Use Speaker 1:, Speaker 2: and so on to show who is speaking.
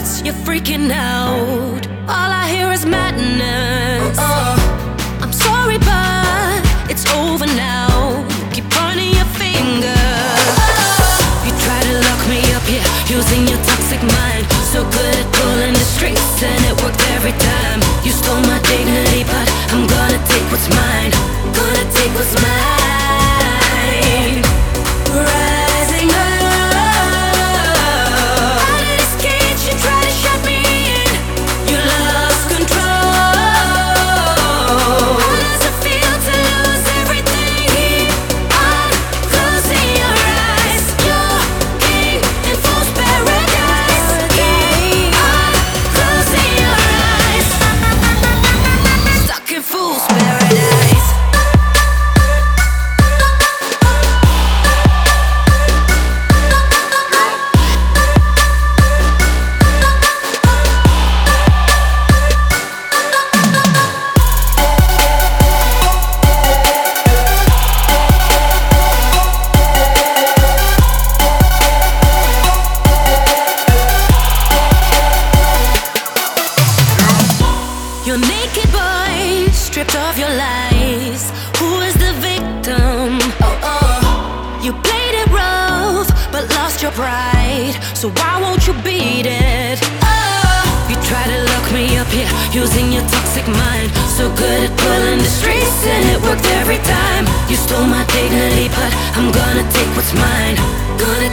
Speaker 1: words, you're freaking out. All I hear is madness. I'm sorry, but it's over now. You keep pointing your finger. You try to lock me up here, using your toxic mind. So good at pulling the strings, and it worked every time. You stole my dignity, but I'm gonna take what's mine. Gonna take what's mine. Rising up. Out of this cage, you try to shut me in. You lost control. How does it feel to lose everything? Keep on closing your eyes. You're king in fool's paradise. Keep on closing your eyes. Stuck in fool's paradise. You're naked, boy, stripped of your lies. Who is the victim? You played it rough, but lost your pride. So why won't you beat it? You try to lock me up here, using your toxic mind. So good at pulling the strings, and it worked every time. You stole my dignity, but I'm gonna take what's mine. Gonna